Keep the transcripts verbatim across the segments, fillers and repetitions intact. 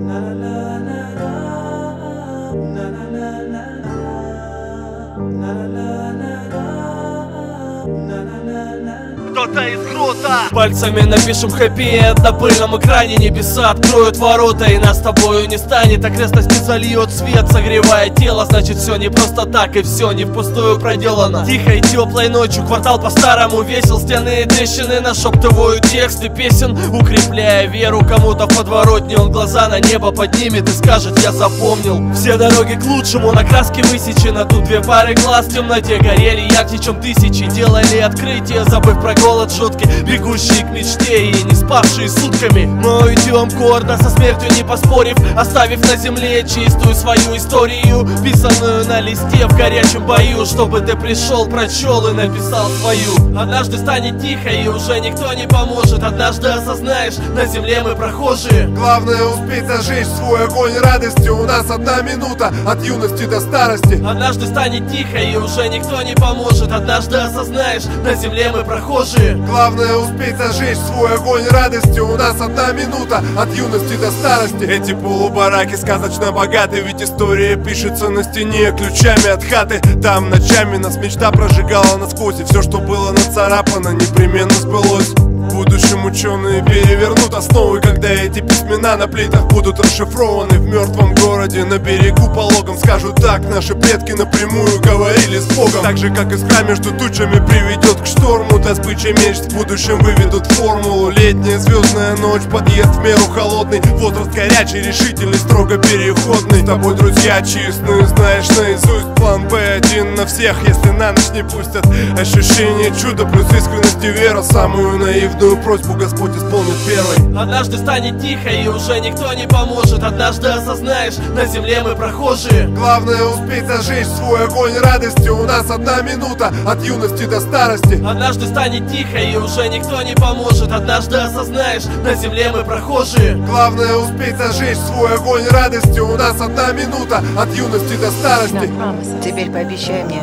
Кто-то из грота. Пальцами напишем хэппи-энд на пыльном экране. Небеса откроют ворота, и нас с тобою не станет. Окрестности зальет свет, согревая тело. Значит, все не просто так, и все не впустую проделано. Тихой теплой ночью квартал по-старому весел. Стены и трещины нашептывают тексты песен, укрепляя веру. Кому-то в подворотне он глаза на небо поднимет и скажет: я запомнил. Все дороги к лучшему на краске высечено. Тут две пары глаз в темноте горели ярче, чем тысячи. Делали открытие, забыв про голод жуткий, бегущие к мечте и не спавшие сутками. Но идем гордо, со смертью не поспорив, оставив на земле чистую свою историю, писанную на листе в горячем бою, чтобы ты пришел, прочел и написал свою. Однажды станет тихо, и уже никто не поможет. Однажды осознаешь, на земле мы прохожие. Главное успеть зажечь свой огонь радости. У нас одна минута от юности до старости. Однажды станет тихо, и уже никто не поможет. Однажды осознаешь, на земле мы прохожие. Главное успеть зажечь свой огонь радости. У нас одна минута от юности до старости. Эти полубараки сказочно богаты, ведь история пишется на стене ключами от хаты. Там ночами нас мечта прожигала насквозь, и все, что было нацарапано, непременно сбылось. В будущем ученые перевернут основы, когда эти письмена на плитах будут расшифрованы. В мертвом городе на берегу пологом скажут: так наши предки напрямую говорили с Богом. Так же, как искра между тучами приведет к шторму, добыча мечт в будущем выведут формулу. Летняя звездная ночь, подъезд в меру холодный, возраст горячий, решительный, строго переходный. С тобой друзья честные, знаешь наизусть план бэ один на всех, если на ночь не пустят. Ощущение чуда плюс искренность и вера, самую наивную просьбу Господь исполнит первой. Однажды станет тихо, и уже никто не поможет. Однажды осознаешь, на земле мы прохожие. Главное успеть зажечь свой огонь радости. У нас одна минута от юности до старости. Однажды станет тихо, и уже никто не поможет. Однажды осознаешь, на земле мы прохожие. Главное успеть зажечь свой огонь радости. У нас одна минута от юности до старости. Теперь пообещай мне,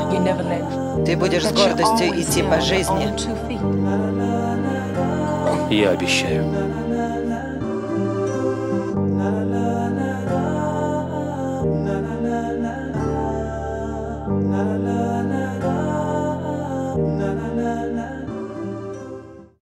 ты будешь с гордостью идти по жизни. Я обещаю.